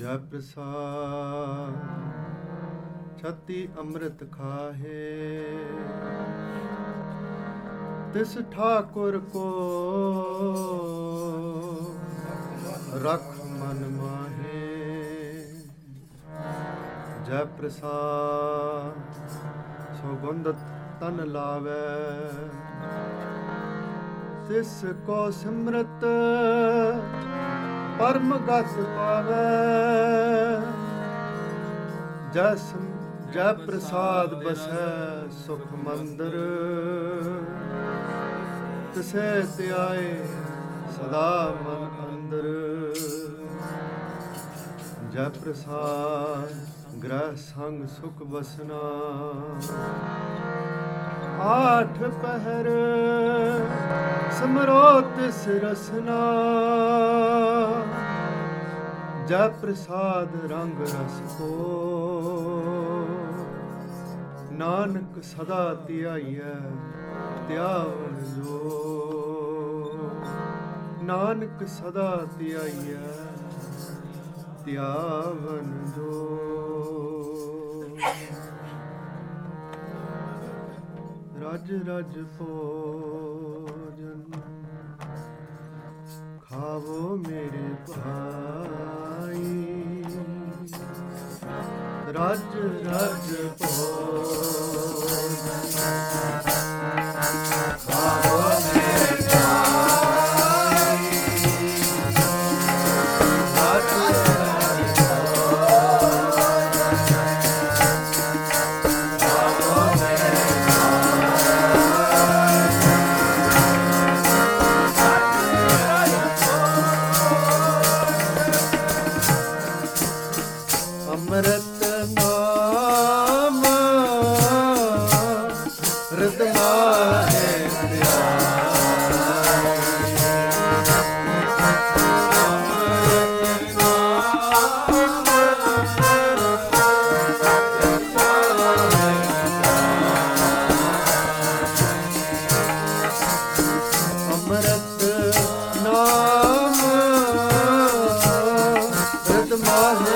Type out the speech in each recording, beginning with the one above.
ਜੈ ਪ੍ਰਸਾਦ ਛਤੀ ਅੰਮ੍ਰਿਤ ਖਾਹੇ, ਤਿਸ ਠਾਕੁਰ ਕੋ ਰਖ ਮਨ ਮਾਹੇ। ਜੈ ਪ੍ਰਸਾਦ ਸੌਗੰਧ ਤਨ ਲਾਵੈ, ਤਿਸ ਕੋ ਸਿਮਰਤ ਪਰਮ ਗਤ ਪਾਵੈ। ਜੈ ਪ੍ਰਸਾਦ ਬਸੈ ਸੁਖ ਮੰਦਰ, ਤਿਸੈ ਧਿਆਏ ਸਦਾ ਮਨ ਅੰਦਰ। ਜੈ ਪ੍ਰਸਾਦ ਗ੍ਰਹਿ ਸੰਗ ਸੁਖ ਬਸਨਾ, ਆਠ ਪਹਿਰ ਸਿਮਰੋ ਤਿਸ ਰਸਨਾ। ਜੈ ਪ੍ਰਸਾਦ ਰੰਗ ਰਸ ਕੋ, ਨਾਨਕ ਸਦਾ ਧਿਆਈਐ ਧਿਆਵਨ ਜੋ। ਨਾਨਕ ਸਦਾ ਧਿਆਈਐ ਧਿਆਵਨ ਜੋ। ਰਜ ਰਜ ਭੋਜਨ ਖਾਵੋ ਮੇਰੇ ਭਾਈ, ਰਜ ਰਜ ਭੋਜਨ ਖਾਵੋ ਮੇਰੇ ਭਾਈ, ਰਜ ਰਜ ਖਾਵੋ ਮੇਰੇ ਅੰਮ੍ਰਿਤ ਨਾਮ ਰਿਦ ਮਾਹੇ ਪਿਆਰੇ। ਅੰਮ੍ਰਿਤ ਨਾਮ ਰਿਦ ਮਾਹੇ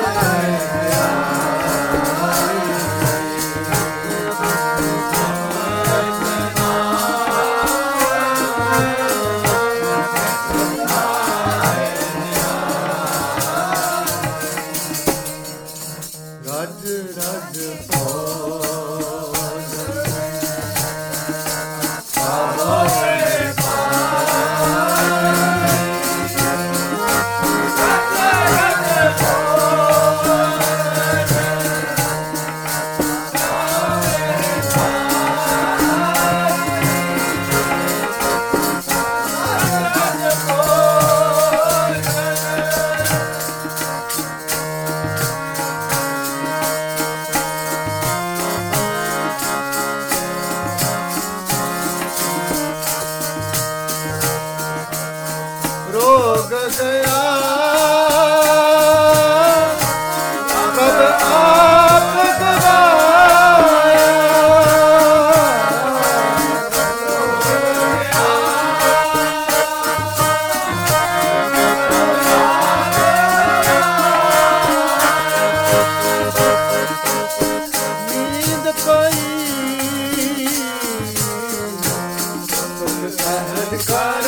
ਰੋਗ ਗਿਆ ਕਬ ਆਪ ਗਵਾਇਆ। ਨੀਂਦ ਪਈ ਸੁਖ ਸਹਿਜ ਕਰ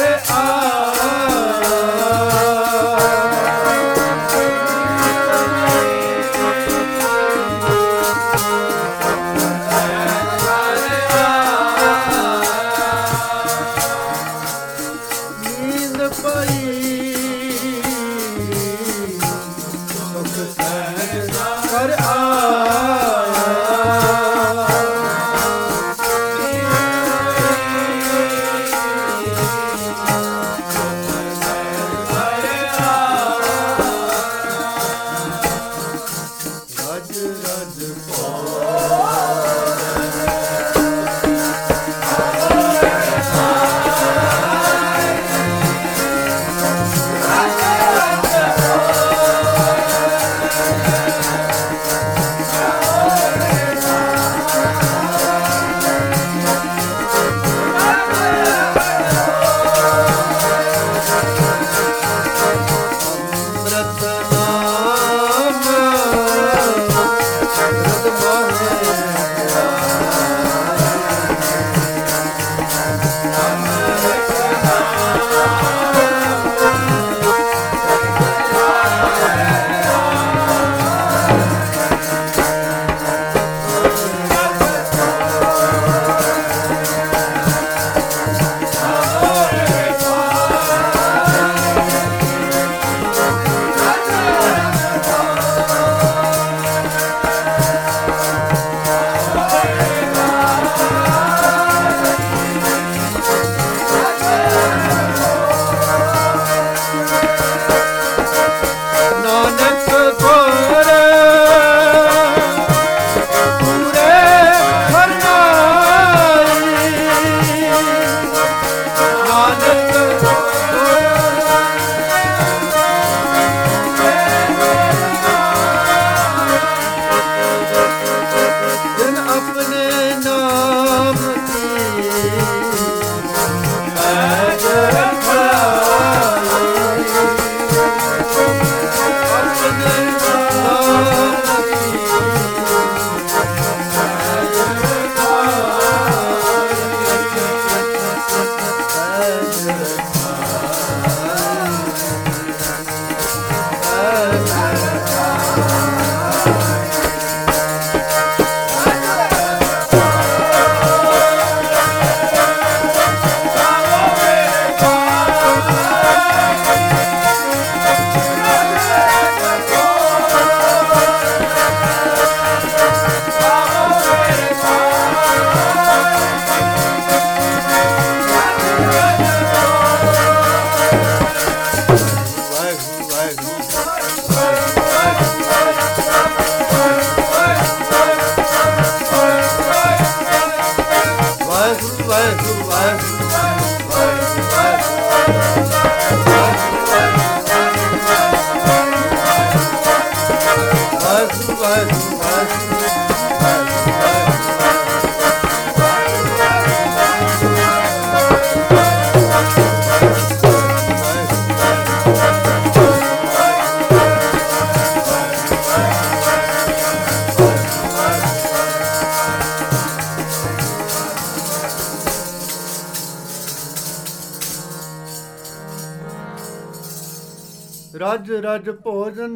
ਰਜ ਰਜ ਭੋਜਨ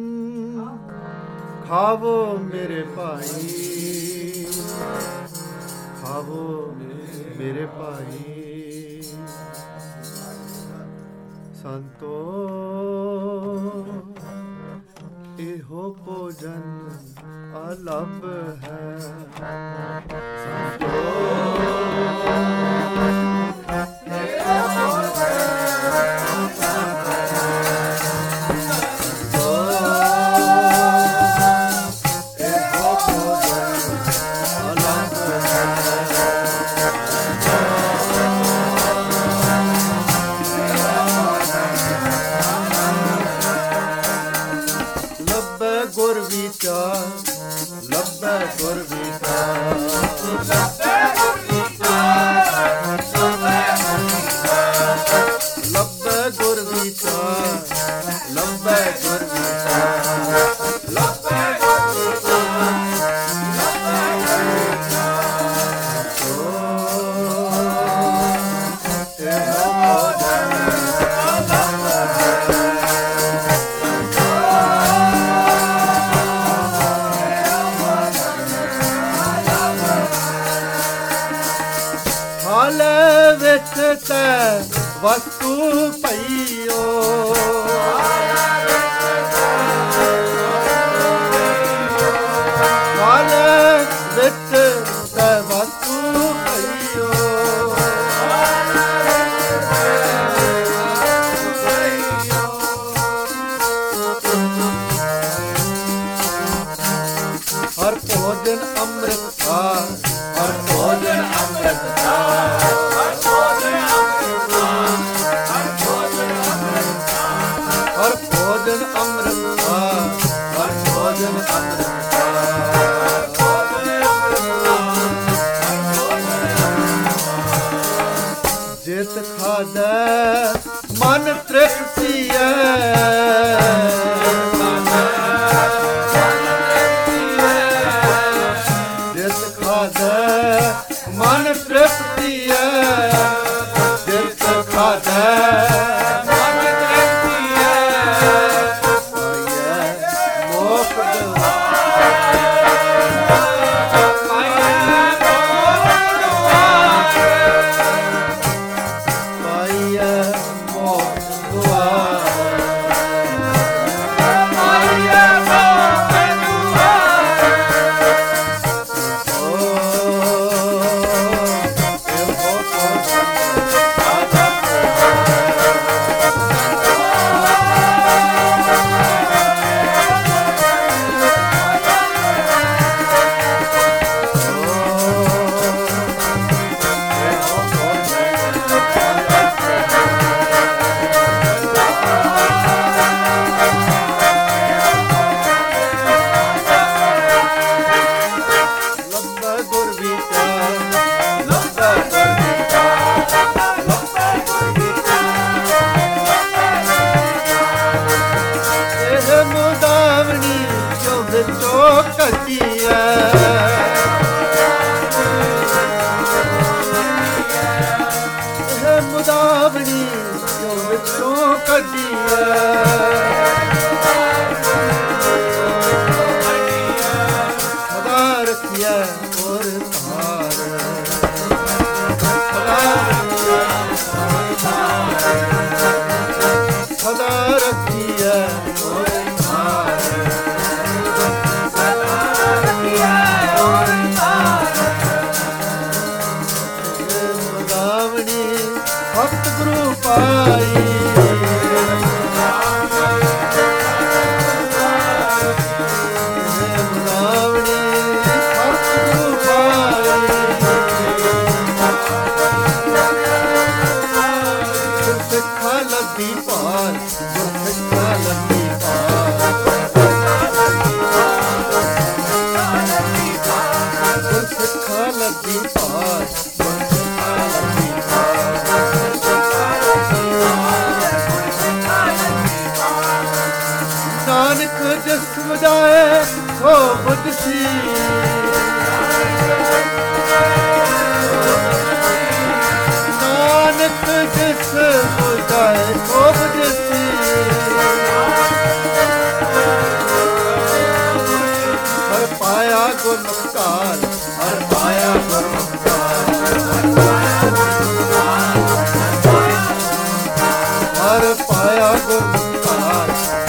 ਖਾਵੋ ਮੇਰੇ ਭਾਈ, ਖਾਵੋ ਮੇਰੇ ਭਾਈ। ਸੰਤੋ ਇਹੋ ਭੋਜਨ ਅਲੱਭ ਹੈ। ਸੰਤੋ ਗੁਰ ਵਿਚਾਰ, ਲੱਭੈ ਗੁਰ ਵਿਚਾਰ, ਲੱਭੈ ਗੁਰ ਵਿਚਾਰ, ਲੱਭੈ ਗੁਰ ਵਿਚਾਰ, ਲੱਭੈ ਗੁਰ ਵਿਚਾਰ, ਲੱਭੈ ਗੁਰ ਵਿਚਾਰ, ਲੱਭੈ ਗੁਰ ਵਿਚਾਰ। ਸੋ ਇਹੋ ਭੋਜਨ ਹਾਲੇ ਵਿੱਚ ਤੈ ਵਸਤੂ ਪਈਓ, ਹਾਲੇ ਵਿੱਚ ਤੈ ਵਸਤੂ ਪਈਓ, ਹਰ ਭੋਜਨ ਅੰਮ੍ਰਿਤ ਖਾਰ, ਹਰ ਭੋਜਨ ਅੰਮ੍ਰਿਤ ਖਾਰ, ਹਰ ਭੋਜਨ ਅੰਮ੍ਰਿਤ ਖਾਰ, ਹਰ ਭੋਜਨ ਅੰਮ੍ਰਿਤ ਖਾਰ, ਹਰ ਭੋਜਨ ਅੰਮ੍ਰਿਤ ਖਾਰ, ਹਰ ਭੋਜਨ ਅੰਮ੍ਰਿਤ ਖਾਰ। ਜਿਤ ਖਾਧੈ ਮਨ ਤ੍ਰਿਪਤੀਐ, ਮਨ ਤ੍ਰਿਪਤੀਐ, ਜਿਤ ਖਾਧੈ ਮਨ ਤ੍ਰਿਪਤੀਐ, ਪਾਈਐ ਮੋਖ ਦੁਆਰ, ਪਾਈਐ ਮੋਖ ਦੁਆਰ, ਪਾਈਐ ਮੋਖ ਦੁਆਰ, ਪਾਈਐ ਮੋਖ ਦੁਆਰ। ਮੁਦਾਵਣੀ ਜੋ ਵਿੱਚੋਂ ਕੱਢੀਐ, ਲੱਗੀ ਭਾਰ ਗੁਰਸਿੱਖਾ ਲੱਗੀ ਭਾਰ ਗੁਰਸਿੱਖਾ ਲੱਗੀ ਭਾਰ ਗੁਰਸਿੱਖਾ ਲੱਗੀ ਨਾਨਕ ਜਿਸ ਵਜਾਏ ਸੋ ਬੁਝਸੀ ਨਾਨਕ ਜਿਸ ਵਜਾਏ ਸੋ ਬੁਝਸੀ ਹਰ ਪਾਇਆ ਗੁਰਮੁਖ ਕਾਲ ਹਰ ਪਾਇਆ ਗੁਰਮੁਖ ਕਾਲ ਹਰ ਪਾਇਆ ਗੁਰਮੁਖ ਕਾਲ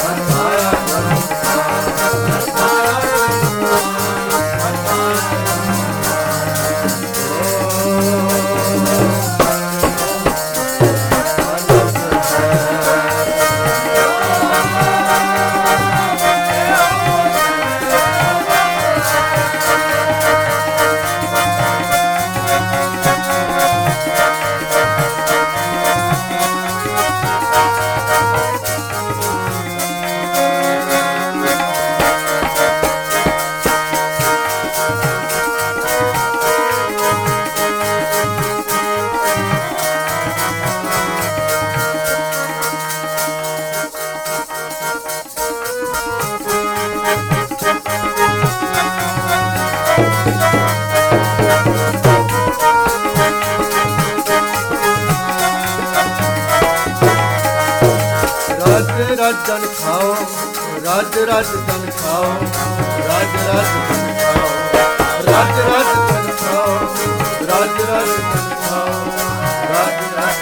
ਜਨ ਖਾਓ ਰਾਜ ਰਾਜ ਜਨ ਖਾਓ ਰਾਜ ਰਾਜ ਜਨ ਖਾਓ ਰਾਜ ਰਾਜ ਜਨ ਖਾਓ ਰਾਜ ਰਾਜ ਜਨ ਖਾਓ ਰਾਜ ਰਾਜ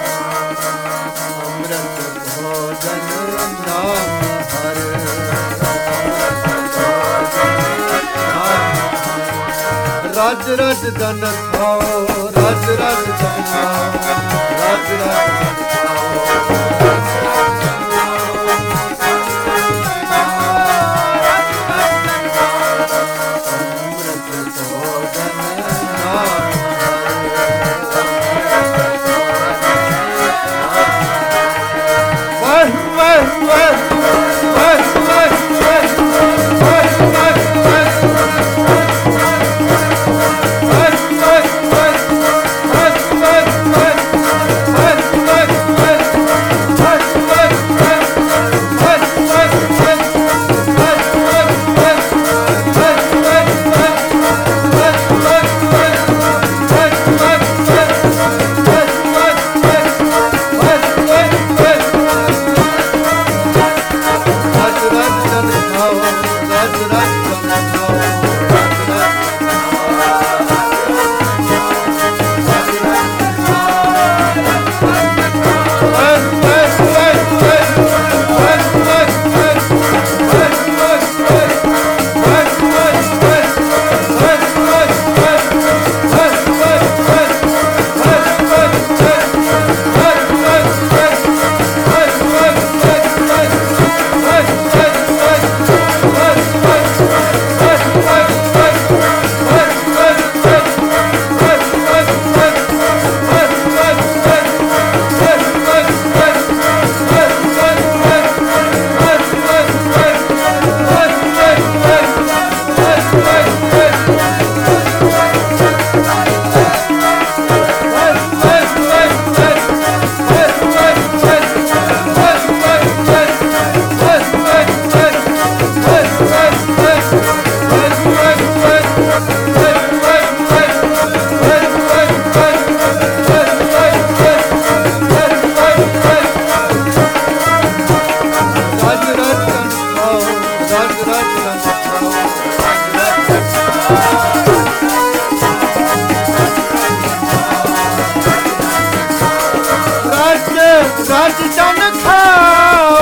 ਅੰਮ੍ਰਿਤ ਭੋਜਨ ਨਾਮ ਹਰ ਰਾਜ ਰਾਜ ਜਨ ਖਾਓ ਰਾਜ ਰਾਜ ਜਨ ਖਾਓ ਰਾਜ ਰਾਜ ਜਨ ਖਾਓ ਰਾਜ ਜਨ ਖਾਓ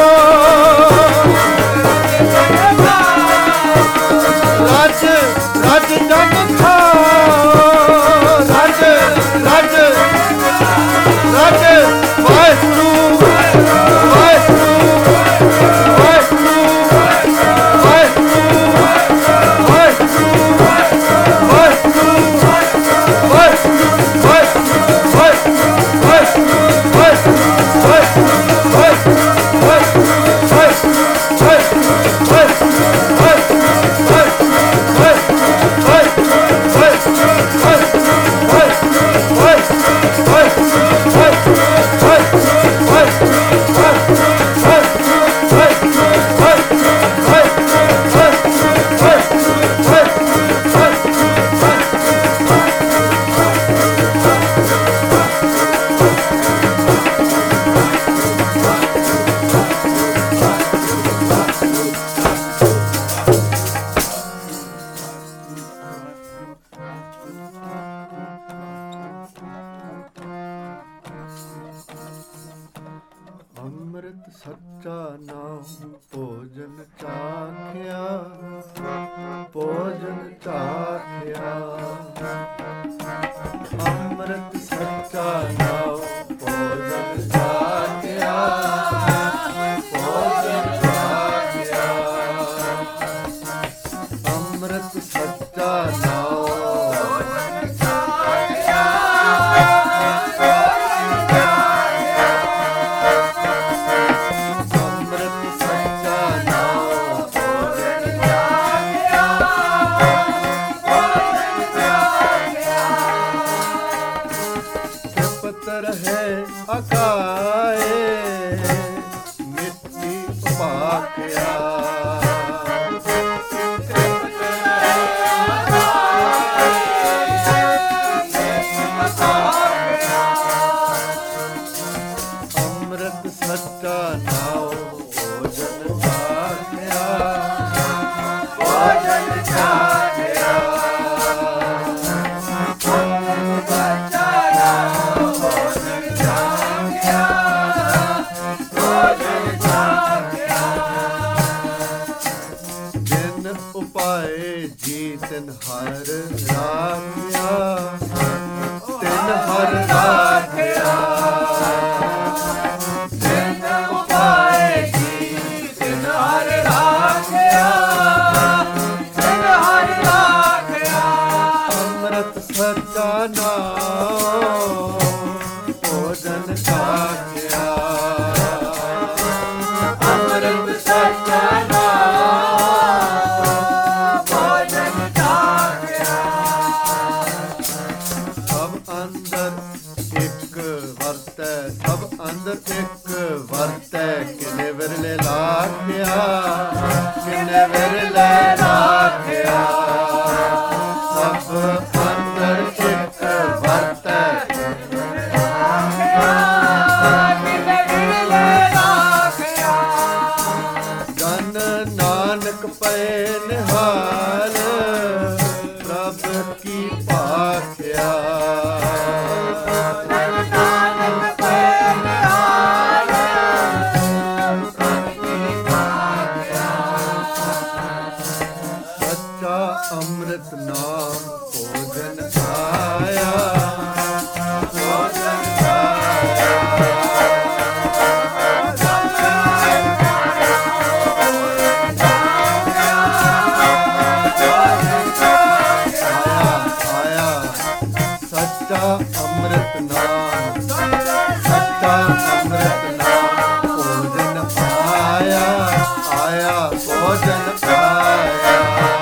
ਰਾਜ ਰਾਜ ਜਨ ਖਾਓ ਰਾਜ ਰਾਜ ਰਾਜ ਵਾਹਿਗੁਰੂ ਵਾਹਿਗੁਰੂ ਵਾਹਿਗੁਰੂ ਵਾਹਿਗੁਰੂ ਚਾਖਿਆ, ਭੋਜਨ ਚਾਖਿਆ, ਅੰਮ੍ਰਿਤ ਸੱਚਾ ਨਾਉ, ਭੋਜਨ ਚਾਖਿਆ, ਭੋਜਨ ਚਾਖਿਆ, ਅੰਮ੍ਰਿਤ ਸੱਚਾ ਨਾਉ, ਭੋਜਨ ਚਾਖਿਆ, ਅੰਮ੍ਰਿਤ ਸੱਚਾ ਨਾਉ, ਭੋਜਨ ਚਾਖਿਆ, ਭੋਜਨ ਚਾਖਿਆ, ਤ੍ਰਿਪਤ ਰਹੇ ਅਕਾਏ, ਮਿੱਟੀ ਉਪਾਖਿਆ, ਅੰਮ੍ਰਿਤ ਸੱਚਾ ਨਾਉ, ਭੋਜਨ ਚਾਖਿਆ, ਭੋਜਨ ਚਾਖਿਆ, ਅੰਮ੍ਰਿਤ ਸੱਚਾ ਨਾਉ, ਭੋਜਨ ਚਾਖਿਆ, ਭੋਜਨ ਚਾਖਿਆ, ਜਿਨ ਉਪਾਏ ਜੀ ਤਿਨ ਹਰ ਰਾਖਿਆ, ਤਿਨ ਹਰ ਰਾਖਿਆ, ਤਿਨ ਉਪਾਏ ਜੀ ਤਿਨ ਹਰ ਰਾਖਿਆ, ਤਿਨ ਹਰ ਰਾਖਿਆ, ਅੰਮ੍ਰਿਤ ਸੱਚਾ ਨਾਉ, ਭੋਜਨ ਚਾਖਿਆ, ਅੰਮ੍ਰਿਤ ਸੱਚਾ ਨਾਉ, ਭੋਜਨ ਚਾਖਿਆ, ਸਭ ਅੰਦਰ ਇੱਕ ਵਰਤੈ, ਸਭ ਅੰਦਰ ਇੱਕ ਵਰਤੈ, ਕਿਨੇ ਵਿਰਲੇ ਲਾਖਿਆ, ਕਿਨੇ ਵਿਰਲੇ ਲਾਖਿਆ, ਸਭ ਅੰਦਰ ਇੱਕ ਵਰਤੈ, ਕਿਨੇ ਵਿਰਲੇ ਲਾਖਿਆ, ਜਨ ਨਾਨਕ ਪਏ ਨਿਹਾਲ, ਪ੍ਰਭ ਕੀ ਭਾਖਿਆ, ਜਨ ਨਾਨਕ ਪਏ ਨਿਹਾਲ, ਪ੍ਰਭ ਕੀ ਭਾਖਿਆ, ਸੱਚਾ ਅੰਮ੍ਰਿਤ ਨਾਮ, ਭੋਜਨ ਆਇਆ, ਭੋਜਨ ਆਇਆ, ਸੱਚਾ ਅੰਮ੍ਰਿਤ ਨਾਮ, ਸੱਚਾ ਅੰਮ੍ਰਿਤ ਨਾਮ, ਭੋਜਨ ਆਇਆ, ਆਇਆ ਭੋਜਨ ਆਇਆ,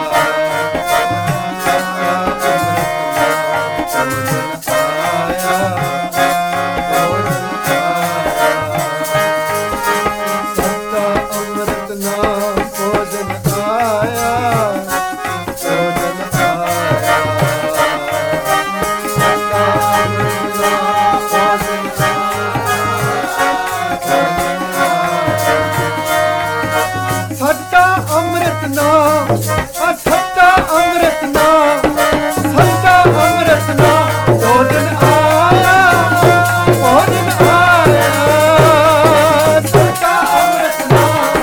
ਸੱਚਾ ਅੰਮ੍ਰਿਤ ਨਾਮ, ਭੋਜਨ ਆਇਆ, ਭੋਜਨ ਆਇਆ, ਸੱਚਾ ਅੰਮ੍ਰਿਤ ਨਾਮ, ਭੋਜਨ ਆਇਆ, ਭੋਜਨ ਆਇਆ, ਸੱਚਾ ਅੰਮ੍ਰਿਤ ਨਾਮ, ਸੱਚਾ ਅੰਮ੍ਰਿਤ ਨਾਮ, ਸੱਚਾ ਅੰਮ੍ਰਿਤ ਨਾਮ, ਭੋਜਨ ਆਇਆ, ਭੋਜਨ ਆਇਆ, ਸੱਚਾ ਅੰਮ੍ਰਿਤ ਨਾਮ,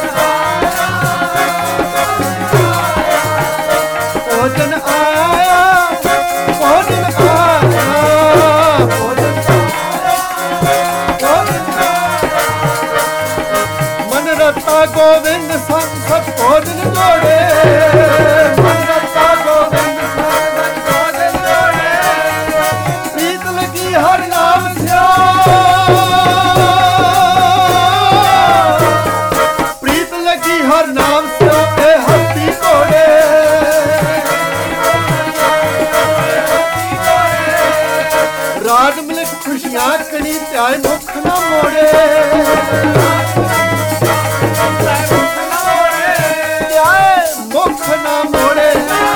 ਭੋਜਨ ਆਇਆ, ਭੋਜਨ ਆਇਆ, ਭੋਜਨ ਮਨ ਰਤਾ ਗੋਵਿੰਦ ਸੰਗ ਸਤ ਭੋਜਨ ਜੋੜੇ, ਮਨ ਰਤਾ ਗੋਵਿੰਦ ਸੰਗ ਸਤ ਭੋਜਨ ਜੋੜੇ, ਪ੍ਰੀਤ ਲਗੀ ਹਰ ਨਾਮ ਸਿਓ, ਪ੍ਰੀਤ ਲਗੀ ਹਰ ਨਾਮ ਸਿਓ, ਇਹ ਹੱਥੀ ਘੋੜੇ, ਰਾਜ ਮਿਲਕ ਖੁਸ਼ੀਆਂ ਕਣੀ ਧਿਆਏ ਮੁਖ ਨਾ ਮੋੜੇ, ਧਿਆਏ ਮੁਖ ਨਾ ਮੋੜੇ,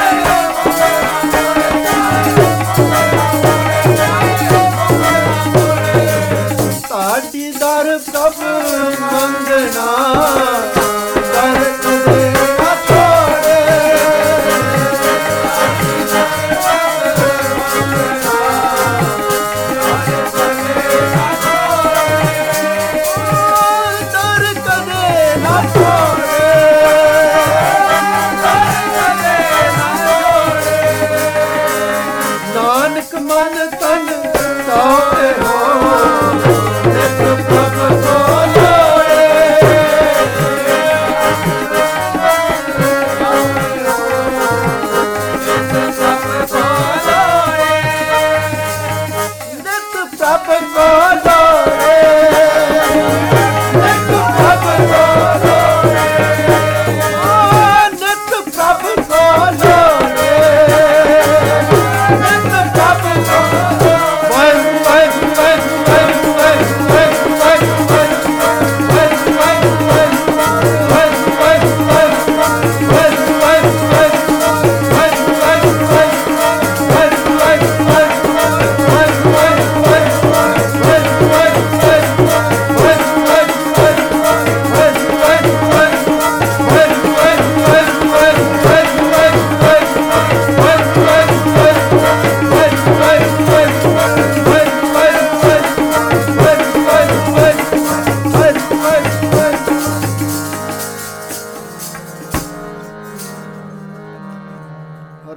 ਤਾੜੀ ਦਰ ਪ੍ਰਭ ਮੰਗਣਾ, ਦਰ ਤੁਝੇ ਨਾ ਛੋੜੇ,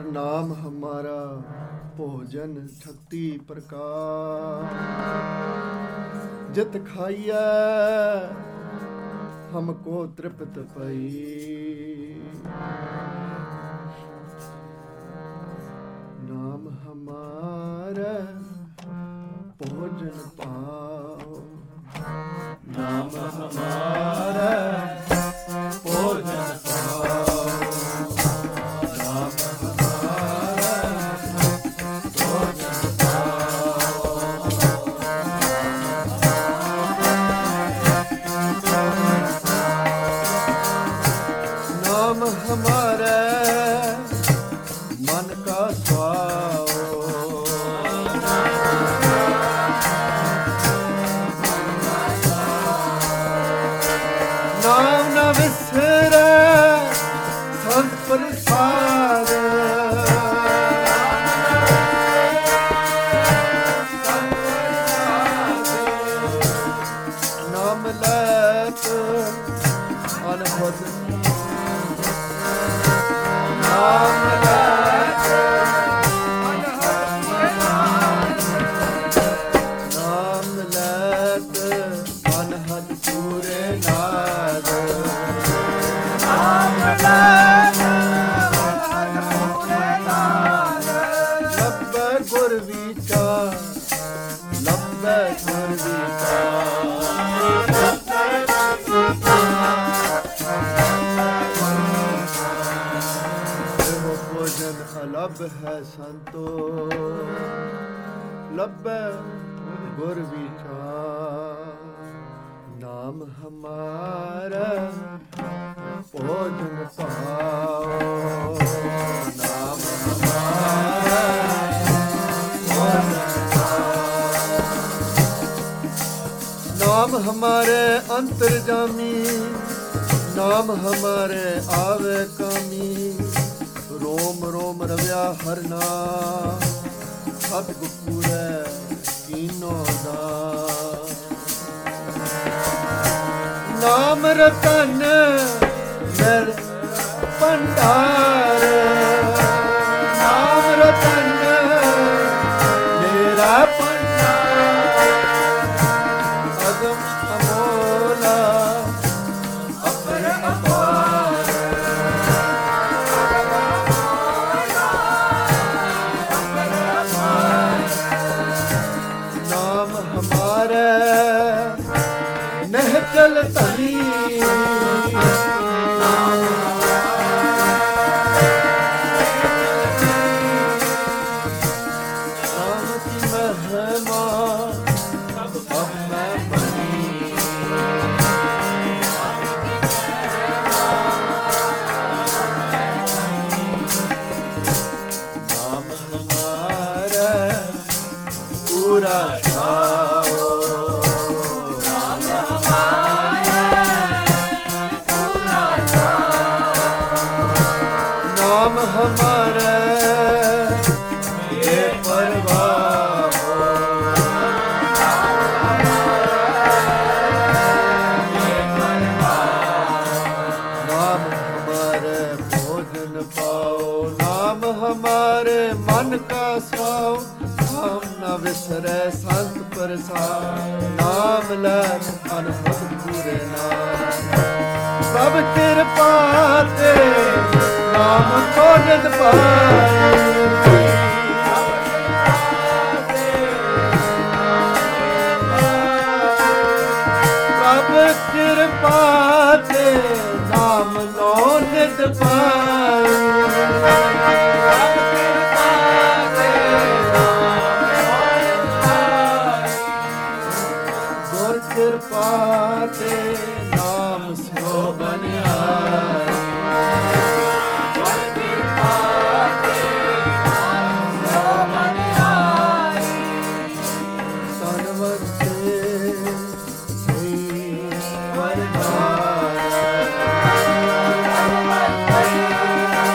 नाम हमारा भोजन 38 प्रकार। जित खाइए हमको तृप्त पाई। नाम हमारा भोजन पाओ। नाम हमारा भोजन पाओ। नाम हमारा भोजन पाओ। नाम हमारा मन का स्वाओ। नाम न विसरे संत प्रसाद। नाम लेत अनहद। नाम लेत नाम लेत अनहद पूरे नाद। नाम लेत अनहद पूरे नाद। लब्बे गुर विचार। लब्बे गुर विचार। भोजन अलभ है संतो। लब्बे गुर विचार। नाम हमारा भोजन पाओ। नाम हमारा भोजन पाओ। नाम हमारे अंतर्जामी। नाम हमारे आवे कामी। रोम रोम रव्या हर नाम। सतगुर कीनो दान। नाम रतन मेर भंडार। नाम रतन मेरा भंडार। अगम अमोला अपरंपार। नाम हमारे नहचल तनी। नाम की महिमा अब मैं बनी। नाम हमारा पूरा खाओ। नाम हमारा पूरा खाओ। नाम हमारा ये परवाह हो। नाम हमारे भोजन पाओ। नाम हमारे मन का स्वाओ। नाम न विसरे संत प्रसाद। नाम ले अनहद पूरे नाम। सब कृपा ते नाम को नित पाए। सब कृपा ते नाम लो नित पाए। गुर कृपा ते नाम सो बनिया। गुर कृपा ते नाम सो बनिया। तनवते वरदान।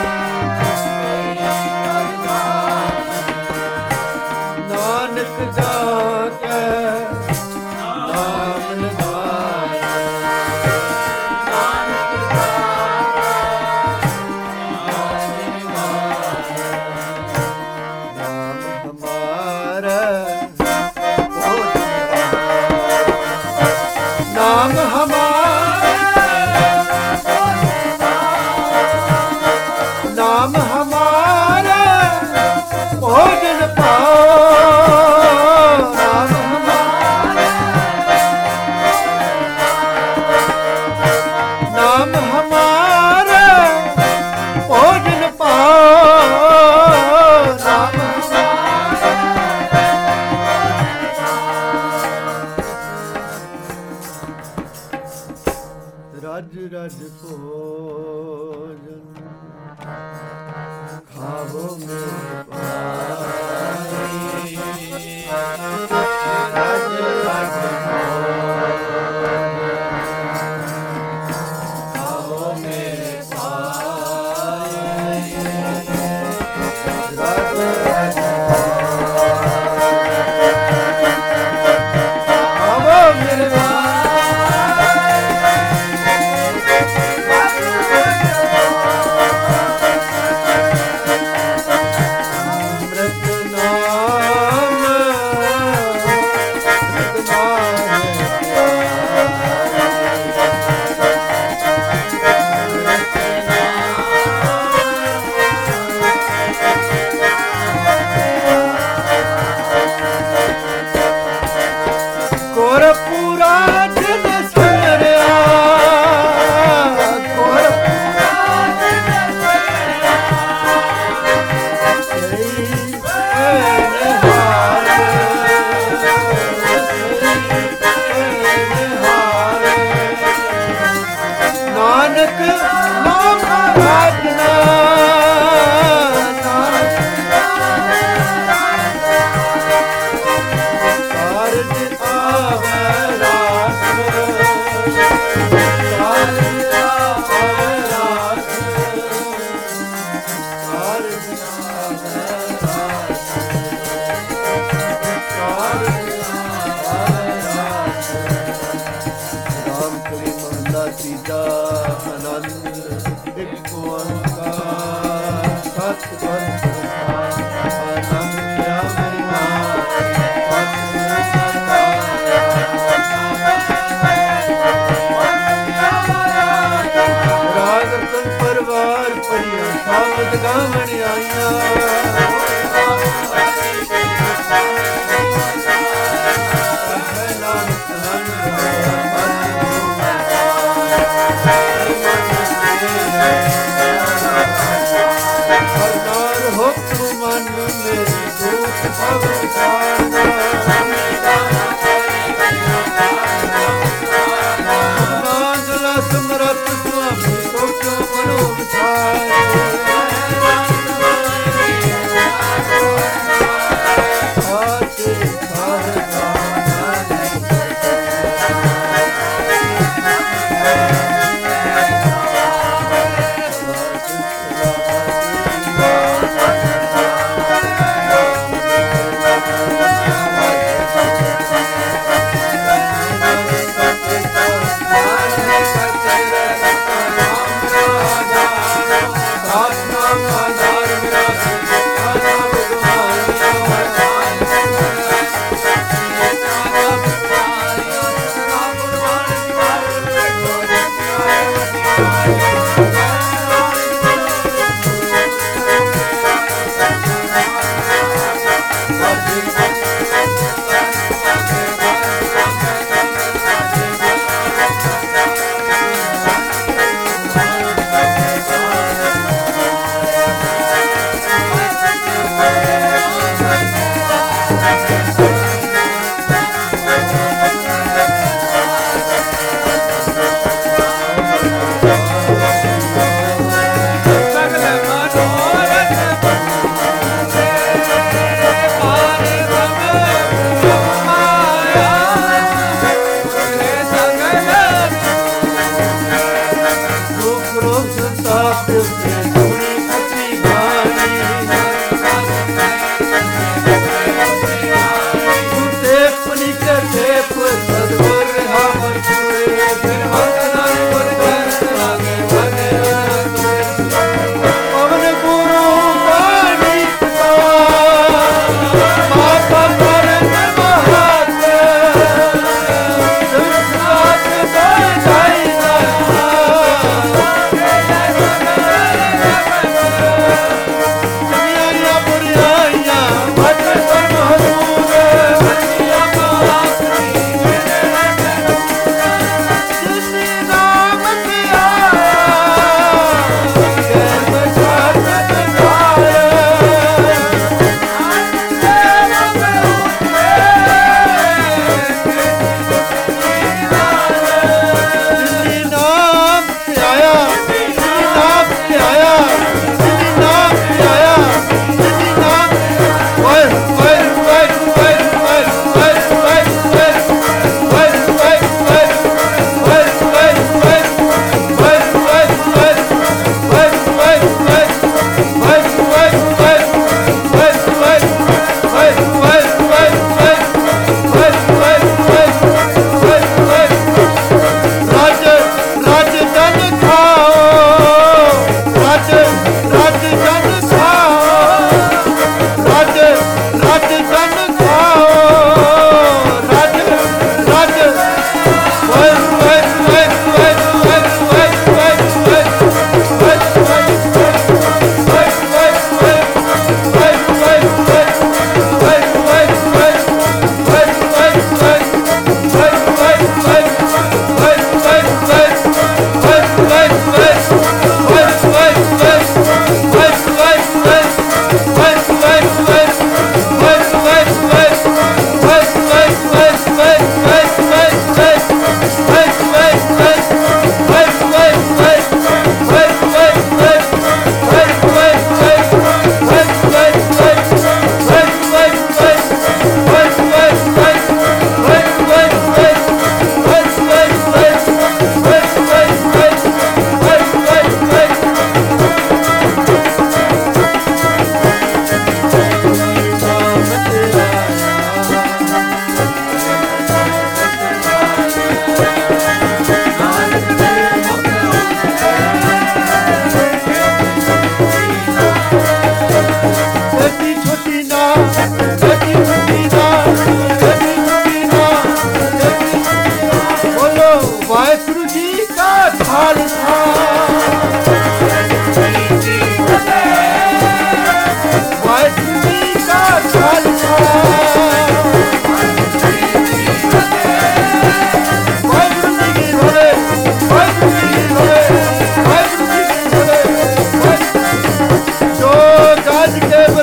ਸ਼ਬਦ ਗਾਵਣ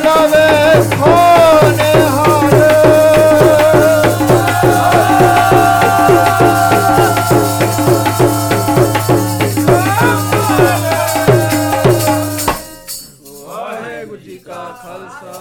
ਗਾਵੇ ਸੋਨੇ ਹਾਰ ਵਾਹਿਗੁਰੂ ਜੀ ਕਾ ਖਾਲਸਾ